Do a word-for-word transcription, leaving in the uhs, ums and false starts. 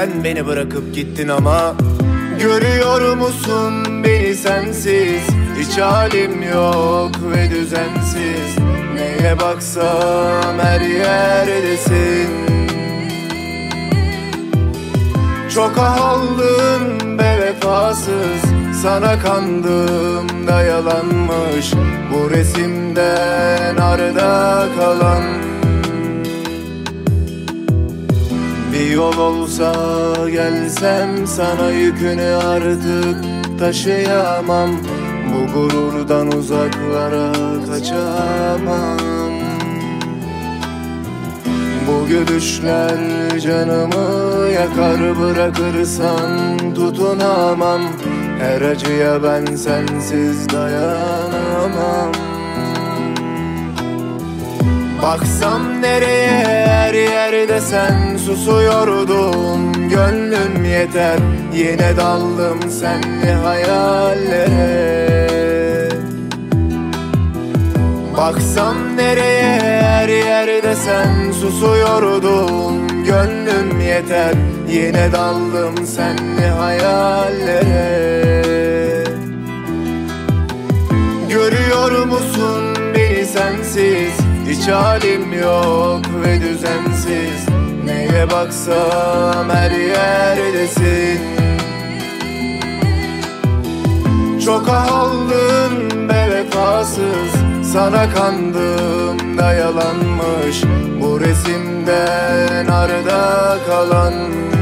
Sen beni bırakıp gittin ama görüyor musun beni sensiz? Hiç halim yok ve düzensiz. Neye baksam her yerdesin. Çok aldım be vefasız, sana kandım da yalanmış bu resimden arda kalan. Bir yol olsa gelsem sana, yükünü artık taşıyamam. Bu gururdan uzaklara kaçamam. Bu gülüşler canımı yakar, bırakırsan tutunamam. Her acıya ben sensiz dayanamam. Baksam nereye, her yerde sen susuyordun. Gönlüm yeter, yine daldım senli hayallere. Baksam nereye, her yerde sen susuyordun. Gönlüm yeter, yine daldım senli hayallere. Görüyor musun beni sensiz? Hiç halim yok ve düzensiz. Neye baksam her yerdesin. Çok aldım be vefasız, sana kandım da yalanmış bu resimden arda kalan.